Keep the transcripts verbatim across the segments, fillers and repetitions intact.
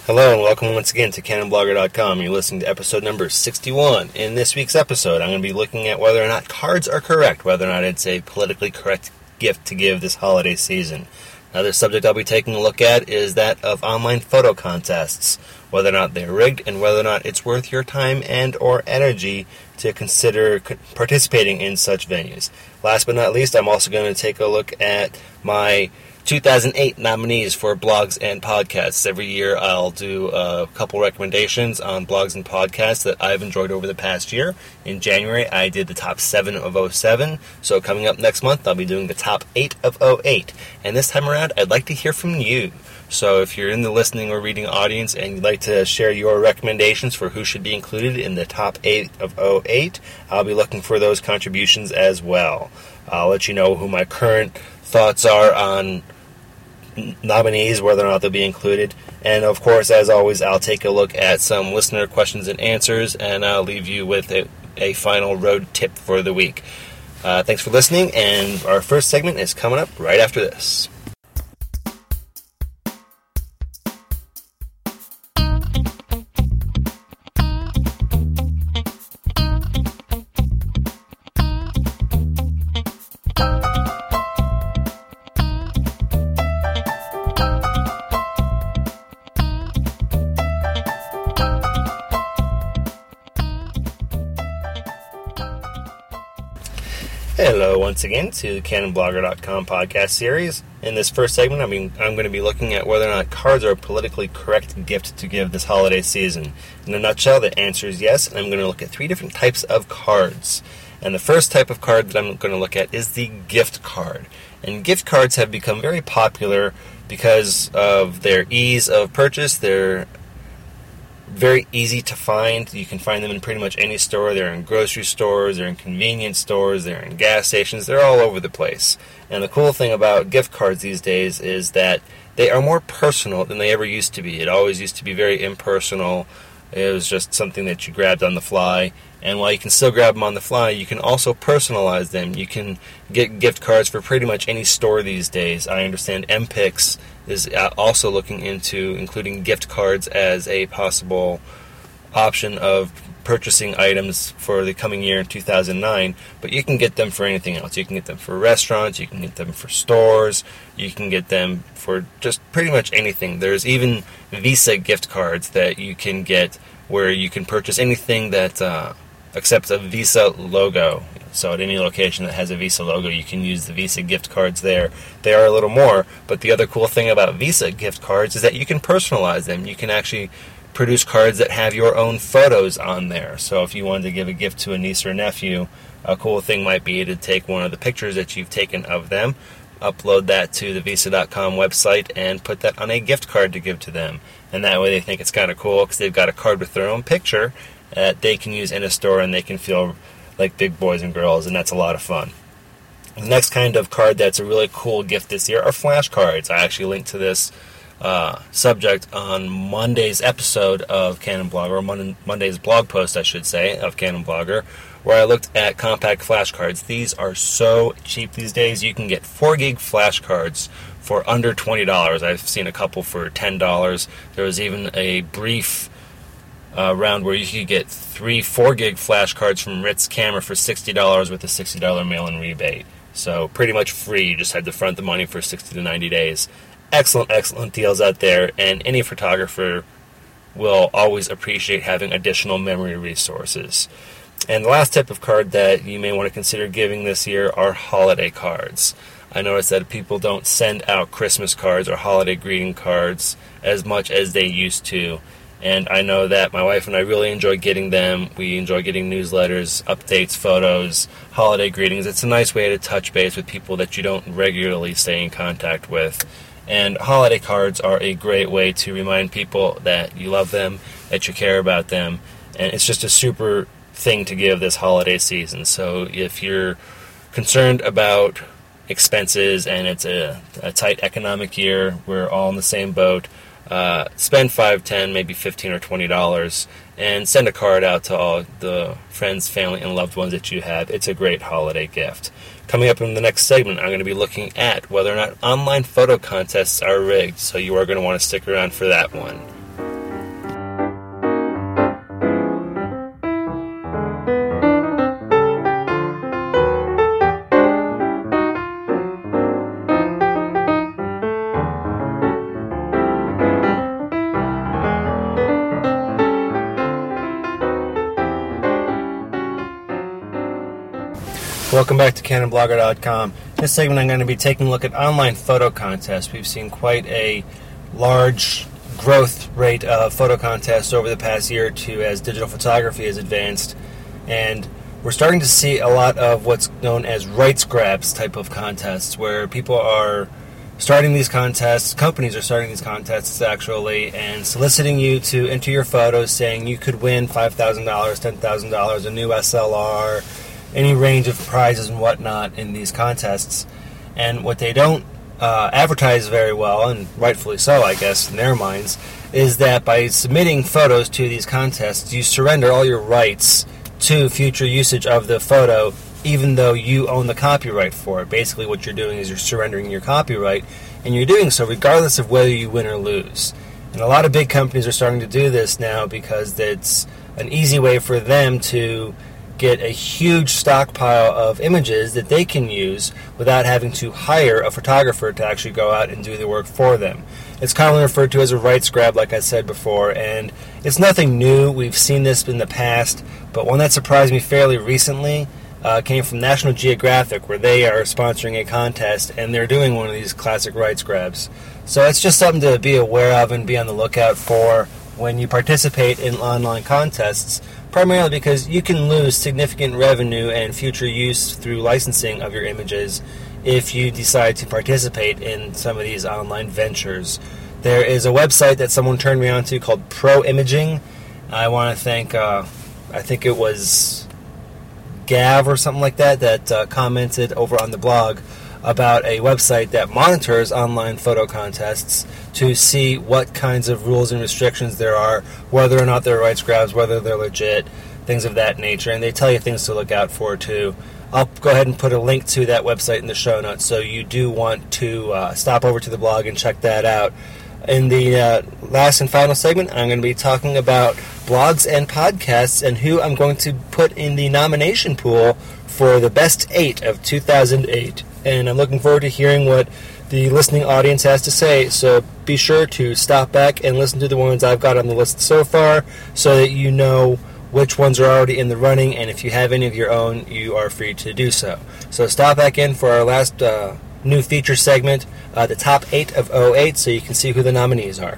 Hello and welcome once again to Canon Blogger dot com. You're listening to episode number sixty-one. In this week's episode, I'm going to be looking at whether or not cards are correct, whether or not it's a politically correct gift to give this holiday season. Another subject I'll be taking a look at is that of online photo contests, whether or not they're rigged and whether or not it's worth your time and or energy to consider participating in such venues. Last but not least, I'm also going to take a look at my two thousand eight nominees for blogs and podcasts. Every year I'll do a couple recommendations on blogs and podcasts that I've enjoyed over the past year. In January I did the top seven of oh seven, so coming up next month I'll be doing the top eight of oh eight. And this time around I'd like to hear from you. So if you're in the listening or reading audience and you'd like to share your recommendations for who should be included in the top eight of oh eight, I'll be looking for those contributions as well. I'll let you know who my current thoughts are on nominees, whether or not they'll be included. And of course, as always, I'll take a look at some listener questions and answers, and I'll leave you with a, a final road tip for the week. Uh, thanks for listening, and our first segment is coming up right after this. Hello once again to the Canon Blogger dot com podcast series. In this first segment, I mean, I'm going to be looking at whether or not cards are a politically correct gift to give this holiday season. In a nutshell, the answer is yes, and I'm going to look at three different types of cards. And the first type of card that I'm going to look at is the gift card. And gift cards have become very popular because of their ease of purchase. They're very easy to find. You can find them in pretty much any store. They're in grocery stores, they're in convenience stores, they're in gas stations, they're all over the place. And the cool thing about gift cards these days is that they are more personal than they ever used to be. It always used to be very impersonal. It was just something that you grabbed on the fly. And while you can still grab them on the fly, you can also personalize them. You can get gift cards for pretty much any store these days. I understand M Pix is also looking into including gift cards as a possible option of purchasing items for the coming year in two thousand nine, but you can get them for anything else. You can get them for restaurants, you can get them for stores, you can get them for just pretty much anything. There's even Visa gift cards that you can get where you can purchase anything that uh, accepts a Visa logo. So at any location that has a Visa logo, you can use the Visa gift cards there. They are a little more, but the other cool thing about Visa gift cards is that you can personalize them. You can actually produce cards that have your own photos on there. So if you wanted to give a gift to a niece or nephew, a cool thing might be to take one of the pictures that you've taken of them, upload that to the Visa dot com website, and put that on a gift card to give to them. And that way they think it's kind of cool because they've got a card with their own picture that they can use in a store and they can feel like big boys and girls, and that's a lot of fun. The next kind of card that's a really cool gift this year are flashcards. I actually linked to this uh, subject on Monday's episode of Canon Blogger, or Mon- Monday's blog post, I should say, of Canon Blogger, where I looked at compact flashcards. These are so cheap these days. You can get four gig flashcards for under twenty dollars. I've seen a couple for ten dollars. There was even a brief Uh, round where you could get three four gig flashcards from Ritz Camera for sixty dollars with a sixty dollars mail-in rebate. So pretty much free. You just had to front the money for sixty to ninety days. Excellent, excellent deals out there, and any photographer will always appreciate having additional memory resources. And the last type of card that you may want to consider giving this year are holiday cards. I noticed that people don't send out Christmas cards or holiday greeting cards as much as they used to. And I know that my wife and I really enjoy getting them. We enjoy getting newsletters, updates, photos, holiday greetings. It's a nice way to touch base with people that you don't regularly stay in contact with. And holiday cards are a great way to remind people that you love them, that you care about them. And it's just a super thing to give this holiday season. So if you're concerned about expenses and it's a, a tight economic year, we're all in the same boat, Uh, spend five, ten, maybe fifteen or twenty dollars, and send a card out to all the friends, family, and loved ones that you have. It's a great holiday gift. Coming up in the next segment, I'm going to be looking at whether or not online photo contests are rigged, so you are going to want to stick around for that one. Welcome back to Canon Blogger dot com. In this segment I'm going to be taking a look at online photo contests. We've seen quite a large growth rate of photo contests over the past year or two as digital photography has advanced, and we're starting to see a lot of what's known as rights grabs type of contests, where people are starting these contests, companies are starting these contests actually, and soliciting you to enter your photos, saying you could win five thousand dollars, ten thousand dollars, a new S L R, any range of prizes and whatnot in these contests. And what they don't uh, advertise very well, and rightfully so, I guess, in their minds, is that by submitting photos to these contests, you surrender all your rights to future usage of the photo, even though you own the copyright for it. Basically what you're doing is you're surrendering your copyright, and you're doing so regardless of whether you win or lose. And a lot of big companies are starting to do this now because it's an easy way for them to get a huge stockpile of images that they can use without having to hire a photographer to actually go out and do the work for them. It's commonly referred to as a rights grab, like I said before, and it's nothing new. We've seen this in the past, but one that surprised me fairly recently uh, came from National Geographic, where they are sponsoring a contest, and they're doing one of these classic rights grabs. So it's just something to be aware of and be on the lookout for when you participate in online contests, primarily because you can lose significant revenue and future use through licensing of your images if you decide to participate in some of these online ventures. There is a website that someone turned me on to called Pro Imaging. I want to thank, uh, I think it was Gav or something like that, that uh, commented over on the blog about a website that monitors online photo contests to see what kinds of rules and restrictions there are, whether or not they're rights grabs, whether they're legit, things of that nature, and they tell you things to look out for too. I'll go ahead and put a link to that website in the show notes, so you do want to uh, stop over to the blog and check that out. In the uh, last and final segment, I'm going to be talking about blogs and podcasts and who I'm going to put in the nomination pool for the best eight of two thousand eight. And I'm looking forward to hearing what the listening audience has to say, so be sure to stop back and listen to the ones I've got on the list so far so that you know which ones are already in the running, and if you have any of your own, you are free to do so. So stop back in for our last uh, new feature segment, uh, the top eight of oh eight, so you can see who the nominees are.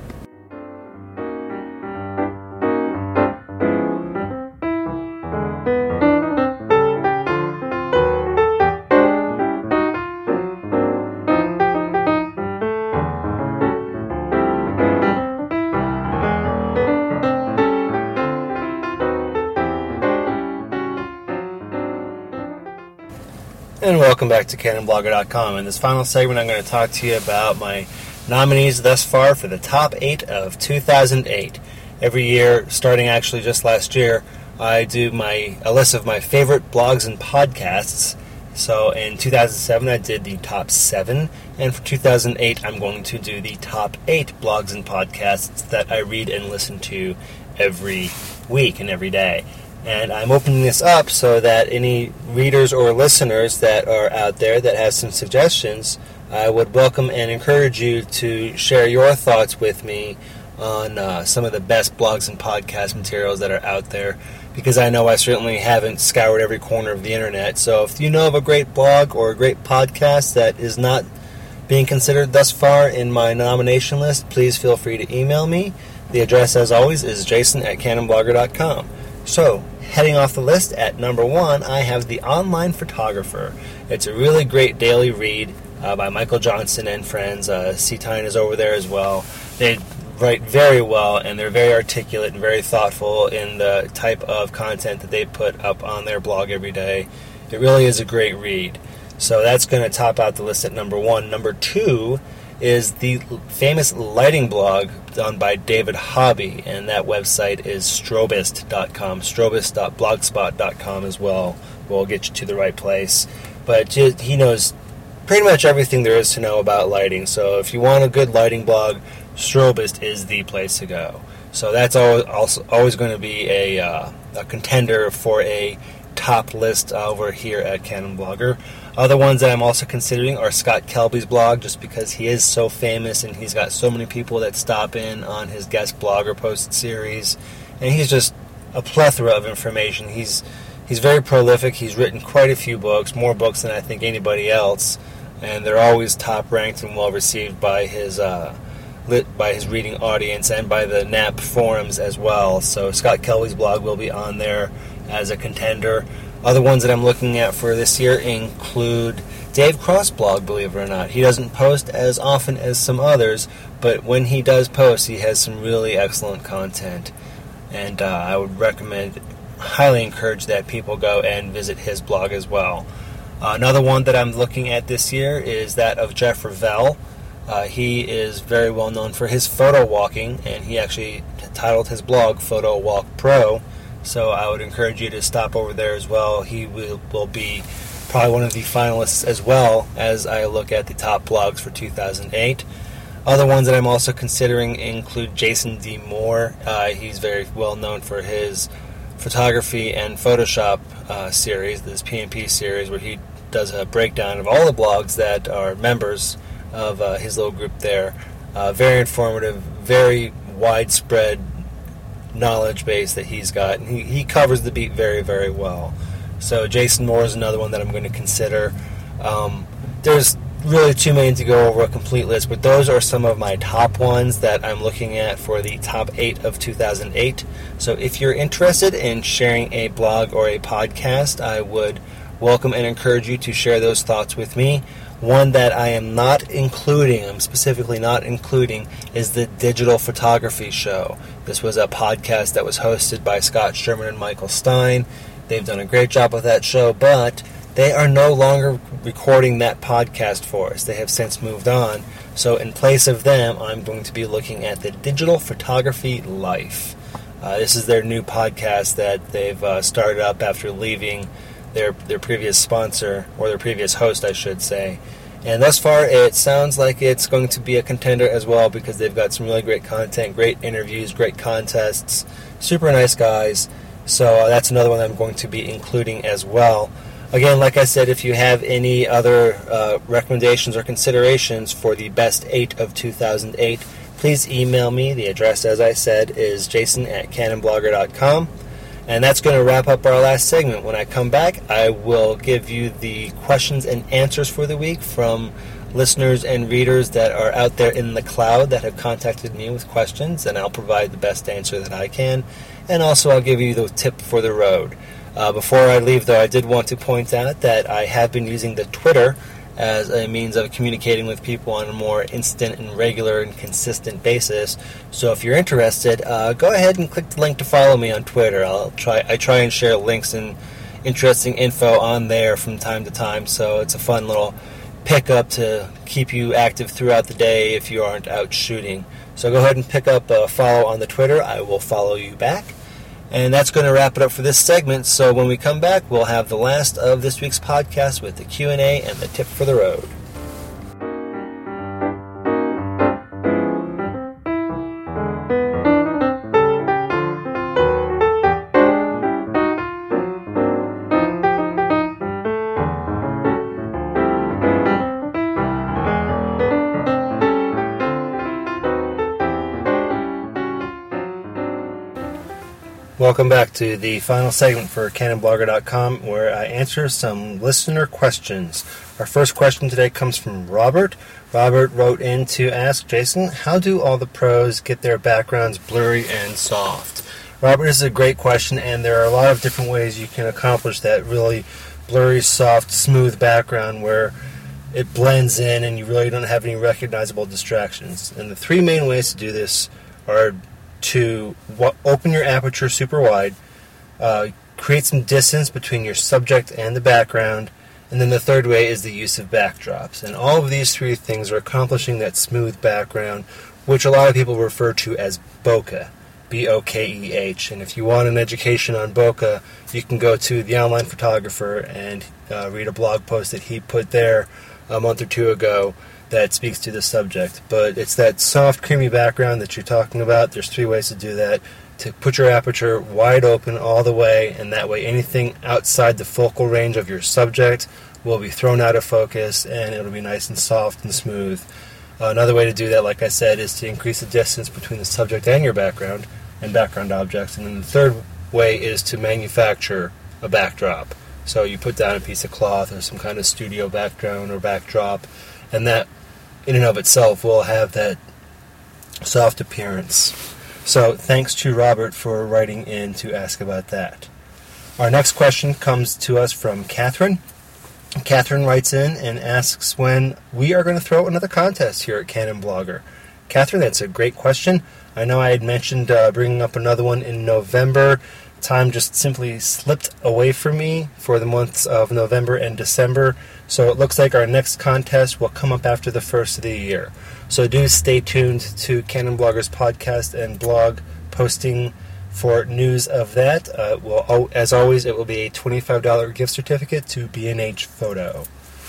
And welcome back to Canon Blogger dot com. In this final segment, I'm going to talk to you about my nominees thus far for the top eight of two thousand eight. Every year, starting actually just last year, I do my a list of my favorite blogs and podcasts. So in two thousand seven, I did the top seven, and for two thousand eight, I'm going to do the top eight blogs and podcasts that I read and listen to every week and every day. And I'm opening this up so that any readers or listeners that are out there that have some suggestions, I would welcome and encourage you to share your thoughts with me on uh, some of the best blogs and podcast materials that are out there, because I know I certainly haven't scoured every corner of the internet. So if you know of a great blog or a great podcast that is not being considered thus far in my nomination list, please feel free to email me. The address, as always, is jason at canon blogger dot com. So, heading off the list at number one, I have The Online Photographer. It's a really great daily read uh, by Michael Johnson and friends. Uh, C-Tyne is over there as well. They write very well, and they're very articulate and very thoughtful in the type of content that they put up on their blog every day. It really is a great read. So that's going to top out the list at number one. Number two is the famous lighting blog done by David Hobby, and that website is strobist dot com, strobist dot blogspot dot com as well. We'll get you to the right place. But he knows pretty much everything there is to know about lighting, so if you want a good lighting blog, Strobist is the place to go. So that's always, always going to be a, uh, a contender for a top list over here at Canon Blogger. Other ones that I'm also considering are Scott Kelby's blog, just because he is so famous and he's got so many people that stop in on his guest blogger post series, and he's just a plethora of information. He's he's very prolific. He's written quite a few books, more books than I think anybody else, and they're always top ranked and well received by his uh, lit by his reading audience and by the N A P forums as well. So Scott Kelly's blog will be on there as a contender. Other ones that I'm looking at for this year include Dave Cross' blog, believe it or not. He doesn't post as often as some others, but when he does post, he has some really excellent content. And uh, I would recommend, highly encourage that people go and visit his blog as well. Uh, another one that I'm looking at this year is that of Jeff Revell. Uh, he is very well known for his photo walking, and he actually titled his blog Photo Walk Pro. So I would encourage you to stop over there as well. He will, will be probably one of the finalists as well as I look at the top blogs for two thousand eight. Other ones that I'm also considering include Jason D. Moore. Uh, he's very well known for his photography and Photoshop uh, series, this P and P series, where he does a breakdown of all the blogs that are members of uh, his little group there. Uh, very informative, very widespread knowledge base that he's got, and he, he covers the beat very, very well. So Jason Moore is another one that I'm going to consider. Um, there's really too many to go over a complete list, but those are some of my top ones that I'm looking at for the top eight of two thousand eight. So if you're interested in sharing a blog or a podcast, I would welcome and encourage you to share those thoughts with me. One that I am not including, I'm specifically not including, is the Digital Photography Show. This was a podcast that was hosted by Scott Sherman and Michael Stein. They've done a great job with that show, but they are no longer recording that podcast for us. They have since moved on. So in place of them, I'm going to be looking at the Digital Photography Life. Uh, this is their new podcast that they've uh, started up after leaving their their previous sponsor, or their previous host, I should say. And thus far, it sounds like it's going to be a contender as well, because they've got some really great content, great interviews, great contests, super nice guys. So uh, that's another one I'm going to be including as well. Again, like I said, if you have any other uh, recommendations or considerations for the best eight of two thousand eight, please email me. The address, as I said, is jason at canon blogger dot com. And that's going to wrap up our last segment. When I come back, I will give you the questions and answers for the week from listeners and readers that are out there in the cloud that have contacted me with questions, and I'll provide the best answer that I can. And also I'll give you the tip for the road. Uh, before I leave, though, I did want to point out that I have been using the Twitter as a means of communicating with people on a more instant and regular and consistent basis. So if you're interested, uh, go ahead and click the link to follow me on Twitter. I'll try. I try and share links and interesting info on there from time to time, so it's a fun little pickup to keep you active throughout the day if you aren't out shooting. So go ahead and pick up a follow on the Twitter. I will follow you back. And that's going to wrap it up for this segment. So when we come back, we'll have the last of this week's podcast with the Q and A and the tip for the road. Welcome back to the final segment for canon blogger dot com, where I answer some listener questions. Our first question today comes from Robert. Robert wrote in to ask, Jason, how do all the pros get their backgrounds blurry and soft? Robert, this is a great question, and there are a lot of different ways you can accomplish that really blurry, soft, smooth background where it blends in and you really don't have any recognizable distractions. And the three main ways to do this are to w- open your aperture super wide, uh, create some distance between your subject and the background, and then the third way is the use of backdrops. And all of these three things are accomplishing that smooth background, which a lot of people refer to as bokeh, B O K E H. And if you want an education on bokeh, you can go to The Online Photographer and uh, read a blog post that he put there a month or two ago that speaks to the subject. But it's that soft, creamy background that you're talking about. There's three ways to do that. To put your aperture wide open all the way, and that way anything outside the focal range of your subject will be thrown out of focus, and it'll be nice and soft and smooth. Uh, another way to do that, like I said, is to increase the distance between the subject and your background, and background objects. And then the third way is to manufacture a backdrop. So you put down a piece of cloth or some kind of studio background or backdrop, and that in and of itself will have that soft appearance. So thanks to Robert for writing in to ask about that. Our next question comes to us from Catherine. Catherine writes in and asks when we are going to throw another contest here at Canon Blogger. Catherine, that's a great question. I know I had mentioned uh, bringing up another one in November. Time just simply slipped away from me for the months of November and December, so it looks like our next contest will come up after the first of the year. So do stay tuned to Canon Blogger's podcast and blog posting for news of that. Uh, well, as always, it will be a twenty-five dollars gift certificate to B and H Photo.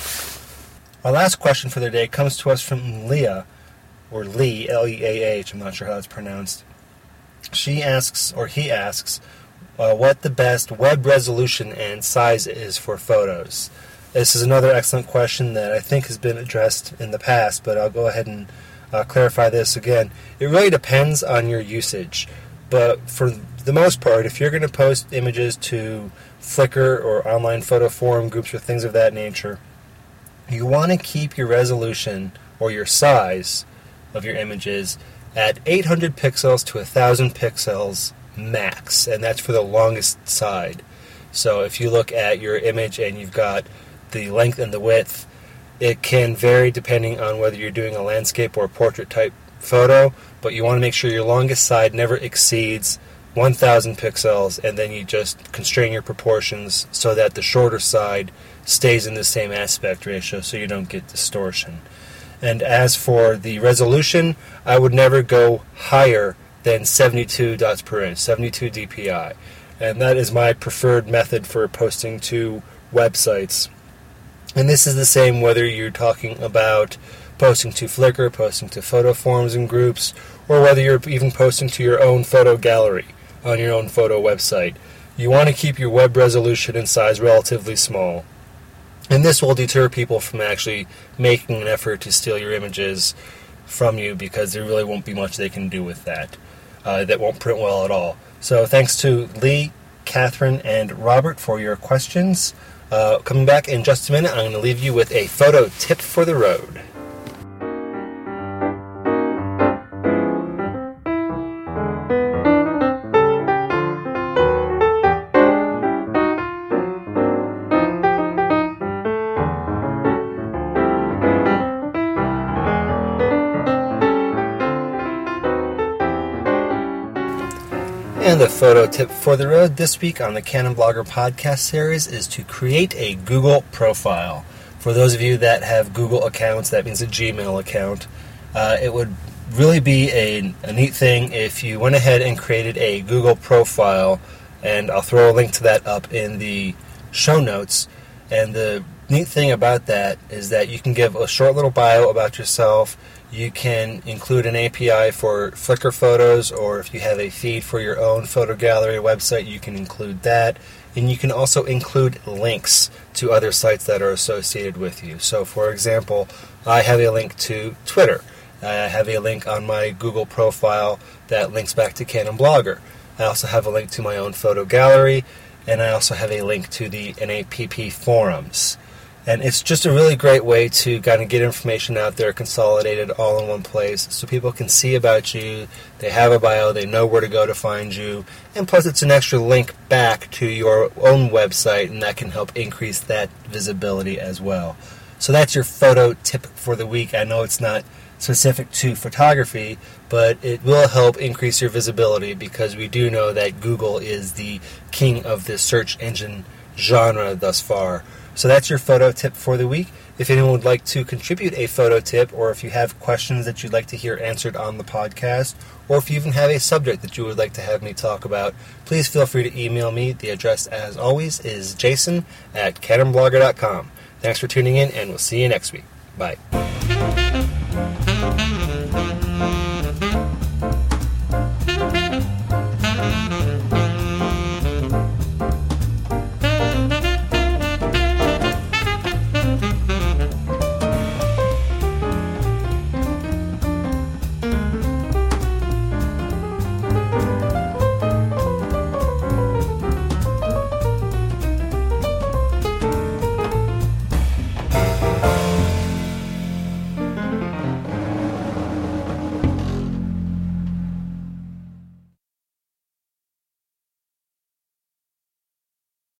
Our last question for the day comes to us from Leah, or Lee, L E A H, I'm not sure how that's pronounced. She asks, or he asks, uh, what the best web resolution and size is for photos. This is another excellent question that I think has been addressed in the past, but I'll go ahead and uh, clarify this again. It really depends on your usage, but for the most part, if you're going to post images to Flickr or online photo forum groups or things of that nature, you want to keep your resolution or your size of your images at eight hundred pixels to one thousand pixels max, and that's for the longest side. So if you look at your image and you've got the length and the width, it can vary depending on whether you're doing a landscape or a portrait type photo, but you want to make sure your longest side never exceeds one thousand pixels, and then you just constrain your proportions so that the shorter side stays in the same aspect ratio so you don't get distortion. And as for the resolution, I would never go higher than seventy-two dots per inch, seventy-two D P I. And that is my preferred method for posting to websites. And this is the same whether you're talking about posting to Flickr, posting to photo forums and groups, or whether you're even posting to your own photo gallery on your own photo website. You want to keep your web resolution and size relatively small. And this will deter people from actually making an effort to steal your images from you, because there really won't be much they can do with that. Uh, that won't print well at all. So thanks to Lee, Catherine, and Robert for your questions. Uh, coming back in just a minute, I'm going to leave you with a photo tip for the road. And the photo tip for the road this week on the Canon Blogger podcast series is to create a Google profile. For those of you that have Google accounts, that means a Gmail account, uh, it would really be a, a neat thing if you went ahead and created a Google profile, and I'll throw a link to that up in the show notes. And the neat thing about that is that you can give a short little bio about yourself. You can include an A P I for Flickr photos, or if you have a feed for your own photo gallery website, you can include that. And you can also include links to other sites that are associated with you. So, for example, I have a link to Twitter. I have a link on my Google profile that links back to Canon Blogger. I also have a link to my own photo gallery, and I also have a link to the N A P P forums. And it's just a really great way to kind of get information out there, consolidated all in one place, so people can see about you, they have a bio, they know where to go to find you, and plus it's an extra link back to your own website, and that can help increase that visibility as well. So that's your photo tip for the week. I know it's not specific to photography, but it will help increase your visibility, because we do know that Google is the king of the search engine genre thus far. So that's your photo tip for the week. If anyone would like to contribute a photo tip, or if you have questions that you'd like to hear answered on the podcast, or if you even have a subject that you would like to have me talk about, please feel free to email me. The address, as always, is jason at canon blogger dot com. Thanks for tuning in, and we'll see you next week. Bye.